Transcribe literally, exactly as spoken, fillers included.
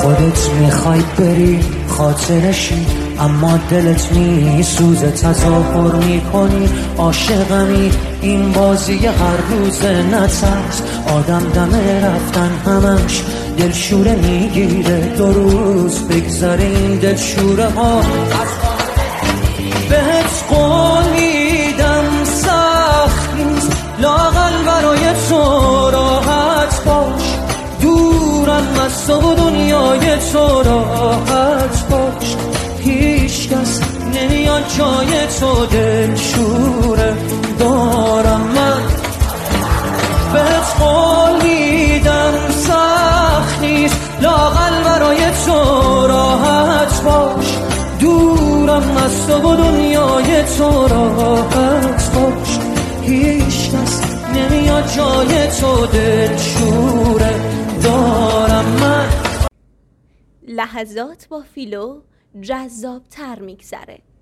خودت میخوای بری خاطرشی، اما دلت میسوزه تظاهر میکنی عاشقمی. این بازی هر روز نترس، آدم دم رفتن همش دلشوره میگیره. دو روز بگذره این دلشوره ها بهت قول میدم سخت نیست، لااقل برای تو راحت باش. دورم از تو و دنیای تو راحت باش. هیچ کس نمیاد جای تو دلشوره دارم من. بهت قول میدم سخت نیست، لااقل برای تو راحت باش. دورم از تو و دنیای تو راحت باش. هیچ کس نمیاد جای تو دلشوره دارم من. لحظات با فیلو جذاب تر میگذره.